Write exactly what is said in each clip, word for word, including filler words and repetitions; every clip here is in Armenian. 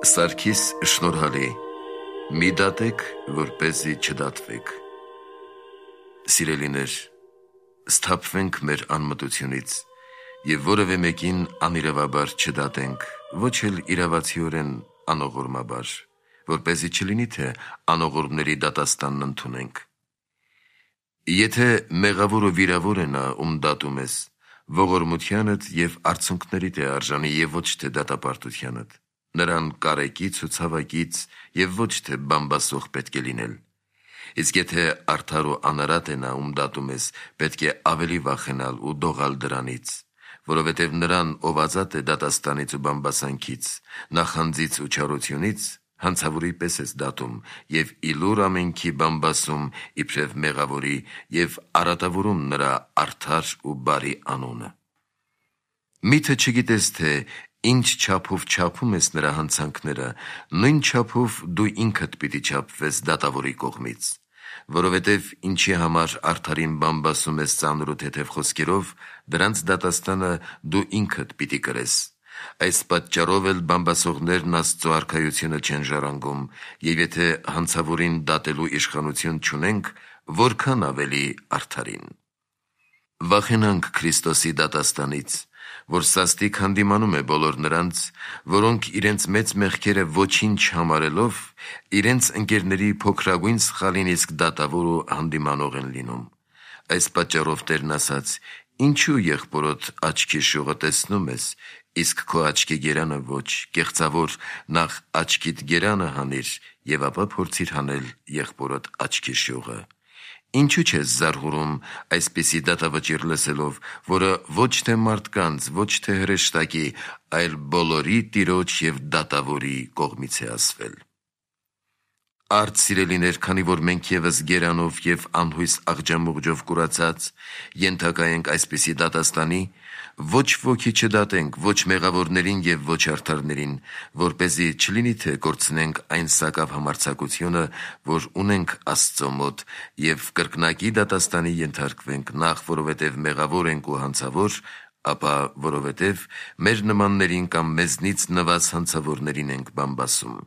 Սարգիս շնորհալի, մի դատեք, որպեսզի չդատվեք։ Սիրելիներ, սթափվենք մեր անմտությունից և որևէ մեկին անիրավաբար չդատենք, ոչ էլ իրավացիորեն անողորմաբար, որպեսզի չլինի, թե անողորմների դատաստանն ընդունենք։ Եթե մեղավոր ու վիրավոր է նա, ում դատում ես, ողորմությանդ և արցունքներիդ է արժանի և ոչ թե դատապարտությանդ, նրան կարեկից ու ցավակից և ոչ թե բամբասող պետք է լինել։ Իսկ եթե արդար ու անարատ է նա, ում դատում ես, պետք է ավելի վախենալ ու դողալ դրանից, որովհետև նրան, ով ազատ է դատաստանից ու բամբասանքից, նախանձից ու չարությունից, հանցավորի պես ես դատում և իլուր ամենքի բամբասում իբրև մեղավորի և արատավորում նրա արդար ու բարի անունը։ Միթե չգիտես, թե ինչ չափով չափում ես նրա հանցանքները, նույն չափով դու ինքդ պիտի չափվես դատավորի կողմից, որովհետև ինչի համար արդարին բամբասում ես ծանր ու թեթև խոսքերով, դրանց դատաստանը դու ինքդ պիտի կրես։ Այս պատճառով էլ բամբասողներն Աստծո արքայությունը չեն ժառանգում, և եթե հանցավորին դատելու իշխանություն չունենք, որքան ավելի արդարին։ Վախենանք Քրիստոսի դատաստանից, որ սաստիկ հանդիմանում է բոլոր նրանց, որոնք իրենց մեծ մեղքերը ոչինչ համարելով, իրենց ընկերների փոքրագույն սխալին իսկ դատավոր ու հանդիմանող են լինում։ Այս պատճառով Տերն ասաց. «Ինչու եղբորոդ աչքի շողը տեսնում ես, իսկ քո աչքի գերանը ոչ, կեղծավոր, նախ աչքիդ գերանը հանիր, և ապա փորձիր հանել եղբորոդ աչքի շողը։ Ինչու չես զարհուրում այսպիսի դատավճիռ լսելով, որը ոչ թե մարդկանց, ոչ թե հրեշտակի, այլ բոլորի Տիրոջ և դատավորի կողմից է ասվել»։ Արդ սիրելիներ, քանի որ մենք ևս գերանով և անհույս աղջամուղջով կուրացած ենթակա ենք այսպիսի դատաստանի, ոչ ոքի չդատենք, ոչ մեղավորներին և ոչ արդարներին, որպեսզի չլինի, թե կորցնենք այն սակավ համարձակությունը, որ ունենք Աստծո մոտ, և կրկնակի դատաստանի ենթարկվենք, նախ որովհետև մեղավոր ենք ու հանցավոր, ապա որովհետև մեր նմաններին կամ մեզնից նվազ հանցավորներին ենք բամբասում։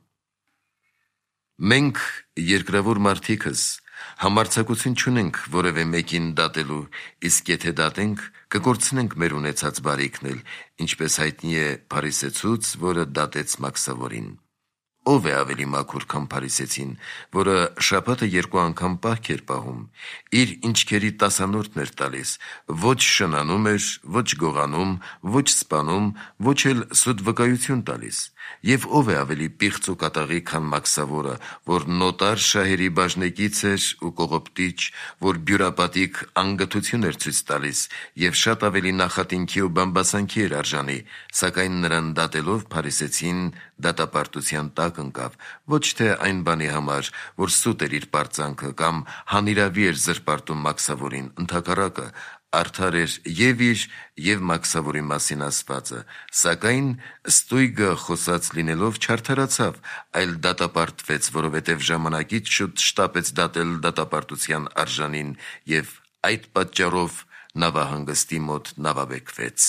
Մենք, երկրավոր մարդիկս, համարձակություն չունենք որևէ մեկին դատելու, իսկ եթե դատենք, կկորցնենք մեր ունեցած բարիքն էլ, ինչպես հայտնի է փարիսեցուց, որը դատեց մաքսավորին։ Ո՞վ է ավելի մաքուր, քան փարիսեցին, որը շաբաթը երկու անգամ պահք էր պահում, իր ինչքերի տասանորդն էր տալիս, ոչ շնանում էր, ոչ գողանում, ոչ սպանում, ոչ էլ սուտ վկայություն տալիս։ Եվ ո՞վ է ավելի պիղծ ու կատաղի, քան մաքսավորը, որ նոտար շահերի բաժնեկից էր ու կողոպտիչ, որ բյուրապատիկ անգթություն էր ցույց տալիս և շատ ավելի նախատինքի ու բամբասանքի էր արժանի, սակայն նրան դատելով փարիսեցին դատապարտության տակ ընկավ, ոչ թե այն բանի համար, որ սուտ էր իր պարծանքը կամ հանիրավի էր զրպարտում մաքսավորին, ընդհակառակը, արդար էր և իր և մաքսավորի մասին ասվածը, սակայն ստույգը խոսած լինելով չարդարացավ, այլ դատապարտվեց, որովհետև ժամանակից շուտ շտապեց դատել դատապարտության արժանին և այդ պատճառով նավահանգստի մոտ նավաբեկվեց։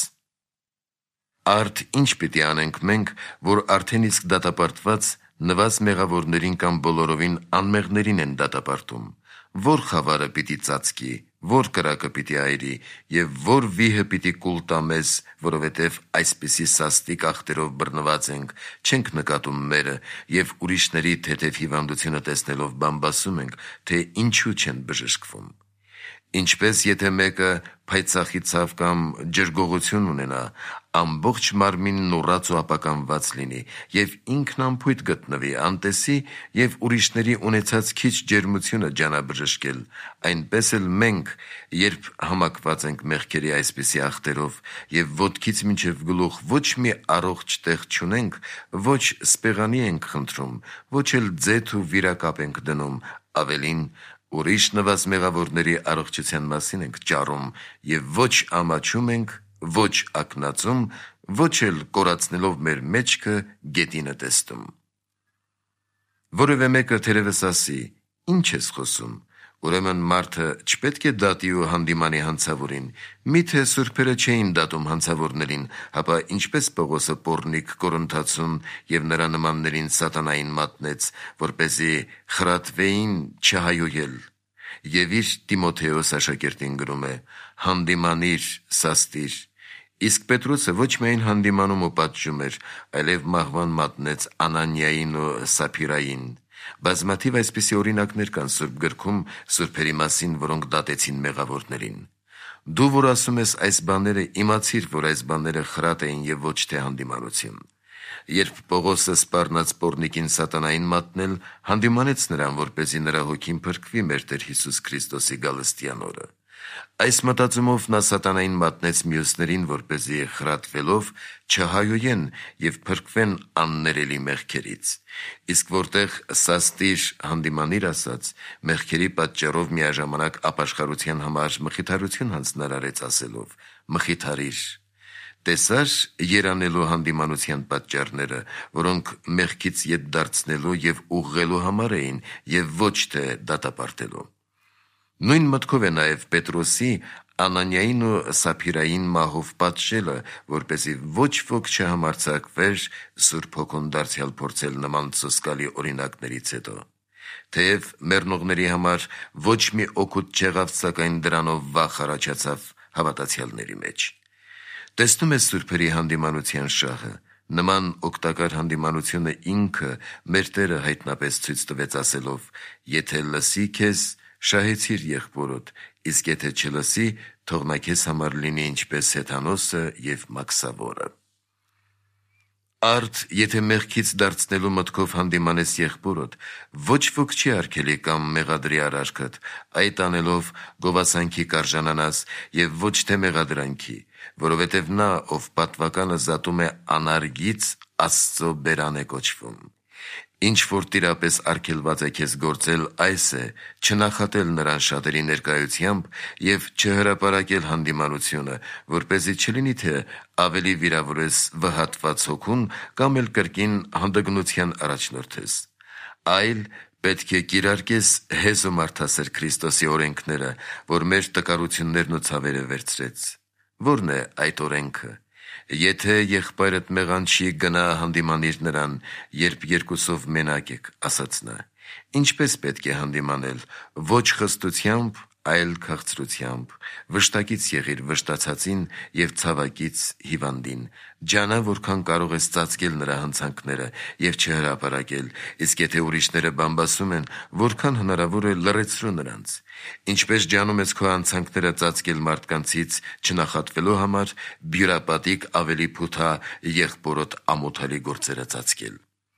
Արդ ինչ պիտի անենք մենք, որ արդեն իսկ դատապարտված նվազ մեղավորներին կամ բոլորովին անմեղներին են դատապարտում։ Որ խավարը պիտի ծածկի, որ կրակը պիտի այրի և որ վիհը պիտի կուլ տա մեզ, որովհետև այսպիսի սաստիկ ախտերով բռնված ենք, չենք նկատում մերը և ուրիշների թեթև հիվանդությունը տեսնելով բամբասում ենք, թե ինչու չեն բժշկվում։ Ինչպես եթե մեկը փայծախի ցավ կամ ջրգողություն ունենա, ամբողջ մարմինն ուռած ու ապականված լինի, և ինքն անփույթ գտնվի, անտեսի և ուրիշների ունեցած քիչ ջերմությունը ջանա բժշկել, այնպես էլ մենք, երբ համակված ենք մեղքերի այսպիսի ախտերով և ոտքից մինչև գլուխ ոչ մի առողջ տեղ չունենք, ոչ սպեղանի ենք խնդրում, ոչ էլ ձեթ ու վիրակապ ենք դնում, ավելին, ուրիշ նվազ մեղավորների առողջության մասին ենք ճառում և ոչ ամաչում ենք, ոչ ակնածում, ոչ էլ կորացնելով մեր մեջքը գետինը տեստում։ Որևէ մեկը թերևս ասի. «Ինչ ես խոսում, Ուրեմն մարդը չպետք է դատի ու հանդիմանի հանցավորին, միթե սուրբերը չէին դատում հանցավորներին, հապա ինչպես Պողոսը պոռնիկ Կորինթացուն և նրա նմաններին սատանային մատնեց, որպեսզի խրատվեին չհայոյել։ Եվ իր Տիմոթեոս աշակերտին գրում է. «Հանդիմանիր, սաստիր»։ Իսկ Պետրոսը ոչ միայն հանդիմանում ու պատժում էր, այլև մահվան մատնեց Անանիային ու Սափիրային։ Բազմաթիվ այսպիսի օրինակներ կան Սուրբ գրքում սուրբերի մասին, որոնք դատեցին մեղավորներին։ Դու, որ ասում ես այս բաները, իմացիր, որ այս բաները խրատ էին և ոչ թե հանդիմանություն։ Երբ Պողոսը սպառնաց պոռնիկին սատանային մատնել, հանդիմանեց նրան, որպեսզի նրա հոգին փրկվի մեր Տեր Հիսուս Քրիստոսի գալստյան օրը։ Այս մտածումով նա սատանային մատնեց մյուսներին, որպեսզի խրատվելով չհայոյեն և փրկվեն աններելի մեղքերից։ Իսկ որտեղ սաստիր հանդիմանիր ասաց, մեղքերի պատճառով միաժամանակ ապաշխարության համար մխիթարություն հանձնարարեց ասելով. «Մխիթարիր»։ Տեսա՞ր երանելու հանդիմանության պատճառները, որոնք մեղքից ետ դարձնելու և ուղղելու համար էին և ոչ թե դատապարտելու։ Նույն մտքով է նաև Պետրոսի Անանիային ու Սափիրային մահով պատժելը, որպեսզի ոչ ոք չհամարձակվեր Սուրբ Հոգուն դարձյալ փորձել նման սոսկալի օրինակներից հետո։ Թեև մեռնողների համար ոչ մի օգուտ չեղավ, սակայն դրանով վախ առաջացավ հավատացյալների մեջ։ Տեսնում ես սուրբերի հանդիմանության շահը։ Նման օգտակար հանդիմանությունը ինքը մեր Տերը հայտնապես ցույց տվեց ասելով. «Եթե լսի քեզ, շահեցիր եղբորոդ, իսկ եթե չլսի, թող նա քեզ համար լինի ինչպես հեթանոսը և մաքսավորը»։ Արդ եթե մեղքից դարձնելու մտքով հանդիմանես եղբորոդ, ոչ ոք չի արգելի կամ մեղադրի արարքդ, այդ անելով գովասանքի կարժանանաս և ոչ թե մեղադրանքի, որովհետև նա, ով պատվականը զատում է անարգից, Աստծո բերան է կոչվում։ Ինչ որ տիրապես արգելված է քեզ գործել, այս է՝ չնախատել նրան շատերի ներկայությամբ և չհրապարակել հանդիմանությունը, որպեսզի չլինի, թե ավելի վիրավորես վհատված հոգուն կամ էլ կրկին հանդգնության առաջնորդես, այլ պետք է կիրարկես հեզ ու մարդասեր Քրիստոսի օրենքները, որ մեր տկարություններն ու ցավերը վերցրեց։ Ո՞րն է այդ օրենքը։ Եթե եղբայրդ մեղանչի, գնա հանդիմանիր նրան, երբ երկուսով մենակ եք, ասաց նա։ Ինչպես պետք է հանդիմանել։ Ոչ խստությամբ, այլ քաղցրությամբ։ Վշտակից եղիր վշտացածին և ցավակից հիվանդին։ Ջանա, որքան կարող ես ծածկել նրա հանցանքները և չհրապարակել, իսկ եթե ուրիշները բամբասում են, որքան հնարավոր է լռեցրու նրանց։ Ինչպես ջանում ես քո հանցանքները ծածկել մարդկանցից չնախատվելու համար, բյուրապատիկ ավելի փութա եղբորոդ ամոթալի գործերը ծածկել։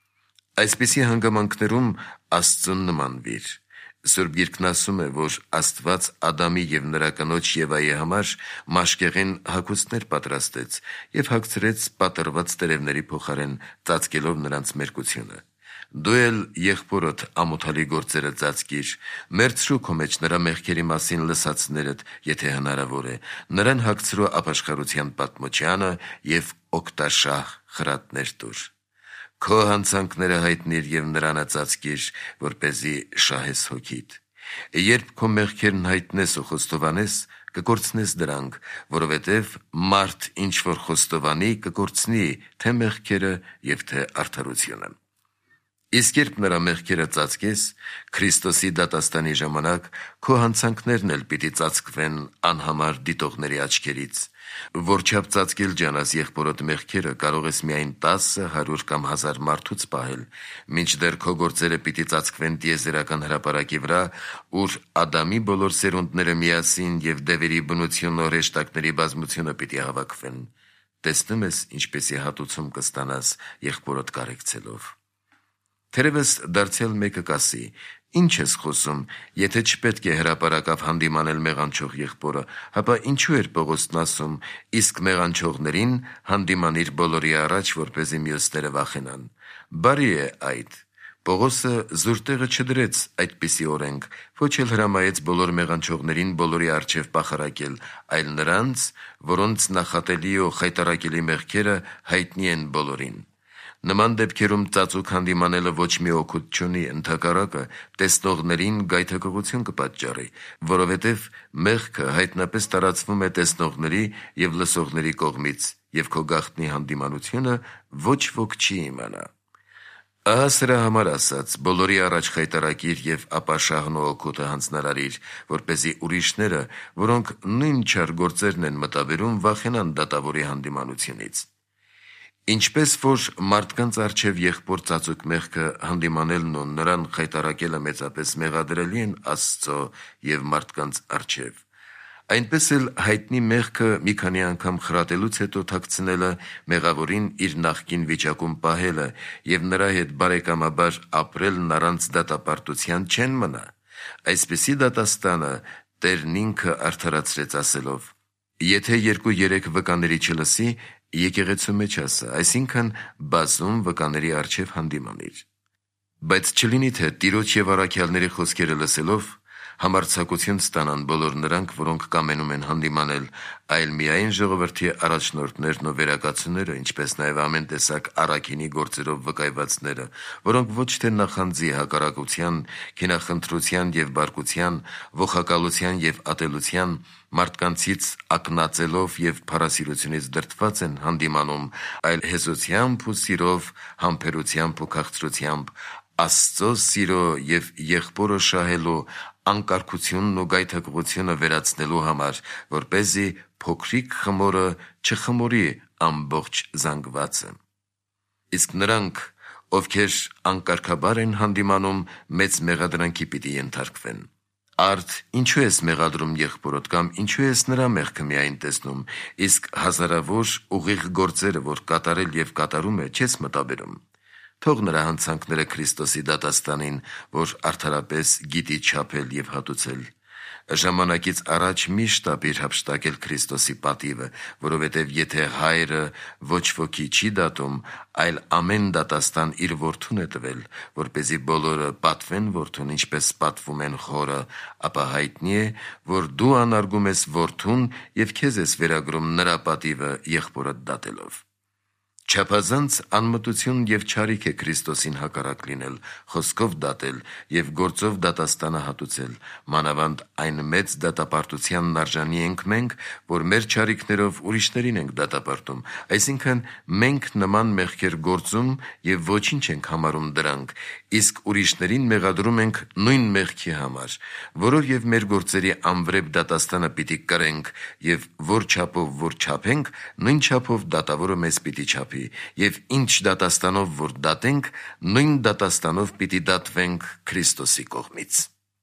Այսպիսի հանգամանքներում Աստծուն նմանվիր։ Սուրբ Գիրքն ասում է, որ Աստված Ադամի և նրա կնոջ Եվայի համար մաշկեղեն հագուստներ պատրաստեց և հագցրեց պատռված տերևների փոխարեն, ծածկելով նրանց մերկությունը։ Դու էլ եղբորոդ ամոթալի գործերը ծածկիր, մերցրու քո մեջ նրա մեղքերի մասին լսածներդ, եթե հնարավոր է, նրան հագցրու ապաշխարության պատմությանը և օգտաշահ խրատներ տուր։ Քո հանցանքները հայտնիր և նրան ծածկիր, որպեսզի շահես հոգիդ։ Երբ քո մեղքերն հայտնես ու խոստովանես, կկորցնես դրանք, որովհետև մարդ ինչ որ խոստովանի, կկորցնի թե մեղքերը և թե արդարությունը։ Իսկ երբ նրա մեղքերը ծածկես, Քրիստոսի դատաստանի ժամանակ քո հանցանքներն էլ պիտի ծածկվեն անհամար դիտողների աչքերից։ Որչափ ծածկել ջանաս եղբորոդ մեղքերը, կարող ես միայն տասը, հարյուր կամ հազար մարդուց պահել, մինչդեռ քո գործերը պիտի ծածկվեն տիեզերական հրապարակի վրա, ուր Ադամի բոլոր սերունդները միասին և դևերի բնություն ու հրեշտակների բազմությունը պիտի հավաքվեն։ Տեսնում ես ինչպիսի հատուցում կստանաս եղբորոդ կարեկցելով։ Թերևս դարձյալ մեկը կասի. «Ինչ ես խոսում, եթե չպետք է հրապարակավ հանդիմանել մեղանչող եղբորը, հապա ինչու էր Պողոսն ասում, իսկ մեղանչողներին հանդիմանիր բոլորի առաջ, որպեսզի մյուսները վախենան»։ Բարի է այդ։ Պողոսը զուր տեղը չդրեց այդպիսի օրենք, ոչ էլ հրամայեց բոլոր մեղանչողներին բոլորի առջև պախարակել, այլ նրանց, որոնց նախատելի ու խայտառակելի մեղքերը հայտնի են բոլորին։ Նման դեպքերում ծածուկ հանդիմանելը ոչ մի օգուտ չունի, ընդհակառակը տեսնողներին գայթակղություն կպատճառի, որովհետև մեղքը հայտնապես տարածվում է տեսնողների և լսողների կողմից, և քո գաղտնի հանդիմանությունը ոչ ոք չի իմանա։ Ահա սրա համար ասած, բոլորի առաջ խայտառակիր և ապա շահն ու օգուտը հանձնարարիր, որպեսզի ուրիշները, որոնք նույն չար գործերն են մտաբերում, վախենան դատավորի հանդիմանությունից։ Ինչպես որ մարդկանց առջև եղբոր ծածուկ մեղքը հանդիմանելն ու նրան խայտառակելը մեծապես մեղադրելի են Աստծո և մարդկանց առջև, այնպես էլ հայտնի մեղքը մի քանի անգամ խրատելուց հետո թաքցնելը, մեղավորին իր նախկին վիճակում պահելը և նրա հետ բարեկամաբար ապրելն առանց դատապարտության չեն մնա։ Այսպիսի դատաստանը Տերն ինքը արդարացրեց ասելով. «Եթե երկու-երեք վկաների չլսի, եկեղեցու մեջ ասա, այսինքն բազում վկաների առջև հանդիմանիր»։ Բայց չլինի, թե Տիրոջ և առաքյալների խոսքերը լսելով համարձակություն ստանան բոլոր նրանք, որոնք կամենում են հանդիմանել, այլ միայն ժողովրդի առաջնորդներն ու վերակացուները, ինչպես նաև ամեն տեսակ առաքինի գործերով վկայվածները, որոնք ոչ թե նախանձի, հակառակության, քինախնդրության և բարկության, ողակալության և ատելության, մարդկանցից ակնածելով և փառասիրությունից դրդված են հանդիմանում, այլ հեզոցությամբ ու սիրով, համբերությամբ ու քաղցրությամբ, Աստծո սիրո և եղբորը շահելու անկարգությունն ու գայթակղությունը վերացնելու համար, որպեսզի փոքրիկ խմորը չխմորի ամբողջ զանգվածը։ Իսկ նրանք, ովքեր անկարգաբար են հանդիմանում, մեծ մեղադրանքի պիտի ենթարկվեն։ Արդ ինչու ես մեղադրում եղբորդ, կամ ինչու ես նրա մեղքը միայն տեսնում, իսկ հազարավոր ուղիղ գործերը, որ կատարել և կատարում է, չես մտաբերում։ Թող նրա հանցանքները Քրիստոսի դատաստանին, որ արդարապես գիտի չափել և հատուցել։ Ժամանակից առաջ մի շտապիր հափշտակել Քրիստոսի պատիվը, որովհետև եթե Հայրը ոչ ոքի չի դատում, այլ ամեն դատաստան իր որդուն է տվել, որպեսզի բոլորը պատվեն որդուն, ինչպես պատվում են խորը, ապա հայտնի է, որ դու անարգում ես որդուն և քեզ ես վերագրում նրա պատիվը եղբորդ դատելով։ Չափազանց անմտություն և չարիք է Քրիստոսին հակառակ լինել, խոսքով դատել և գործով դատաստանը հատուցել, մանավանդ այն մեծ դատապարտությանն արժանի ենք մենք, որ մեր չարիքներով ուրիշներին ենք դատապարտում, այսինքն մենք նման մեղքեր գործում և ոչինչ ենք համարում դրանք, իսկ ուրիշներին մեղադրում ենք նույն մեղքի համար, որով և մեր գործերի անվրեպ դատաստանը պիտի կրենք, և որ չափով որ չափենք, նույն չափով դատավորը մեզ պիտի չափի, և ինչ դատաստանով որ դատենք, նույն դատաստանով պիտի դատվենք Քրիստոսի կողմից։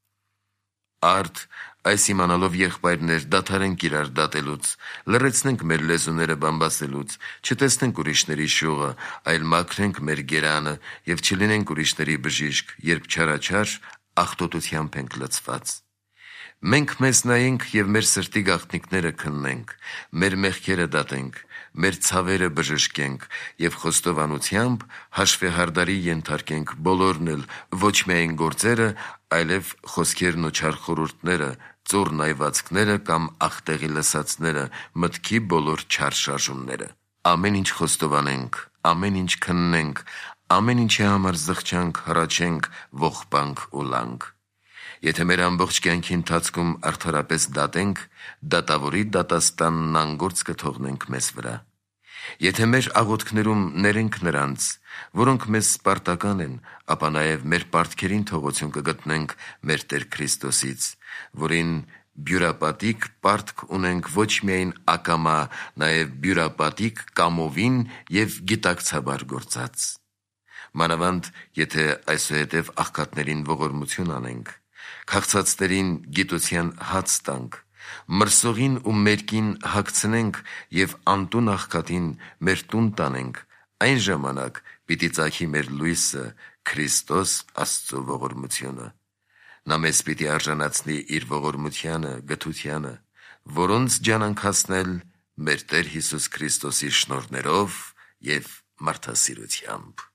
Արդ այս իմանալով, եղբայրներ, դադարենք իրար դատելուց, լռեցնենք մեր լեզուները բամբասելուց, չտեսնենք ուրիշների շուղը, այլ մաքրենք մեր գերանը և չլինենք ուրիշների բժիշկ, երբ չարաչար աղտոտությամբ ենք լցված։ Մենք մեզ նայենք և մեր սրտի գաղտնիքները քննենք, մեր մեղքերը դատենք, մեր ցավերը բժշկենք և խոստովանությամբ հաշվեհարդարի ենթարկենք բոլորն էլ, ոչ միայն գործերը, այլև խոսքերն ու չար խորհուրդները, ծուռ նայվածքները կամ ախտեղի լսածները, մտքի բոլոր չար շարժումները։ Ամեն ինչ խոստովանենք, ամեն ինչ քննենք, ամեն ինչի համար զղջանք, հառաչենք, ողբանք ու լանք։ Եթե մեր ամբողջ կյանքի ընթացքում արդարապես դատենք, դատավորի դատաստանն անգործ կթողնենք մեզ վրա։ Եթե մեր աղոթքներում ներենք նրանց, որոնք մեզ սպարտական են, ապա նաև մեր պարտքերին թողություն կգտնենք մեր Տեր Քրիստոսից, որին բյուրապատիկ պարտք ունենք ոչ միայն ակամա, նաև բյուրապատիկ կամովին և գիտակցաբար գործած։ Մանավանդ, եթե այսուհետև աղքատներին ողորմություն անենք, քաղցածներին գիտության հաց տանք, մրսողին ու մերկին հագցնենք և անտուն աղքատին մեր տուն տանենք, այն ժամանակ պիտի ծագի մեր լույսը, Քրիստոս Աստծո ողորմությունը։ Նա մեզ պիտի արժանացնի իր ողորմությանը, գթությանը, որոնց ջանանք հասնել մեր Տեր Հիսուս Քրիստոսի շնորհներով և մարդասիրությամբ։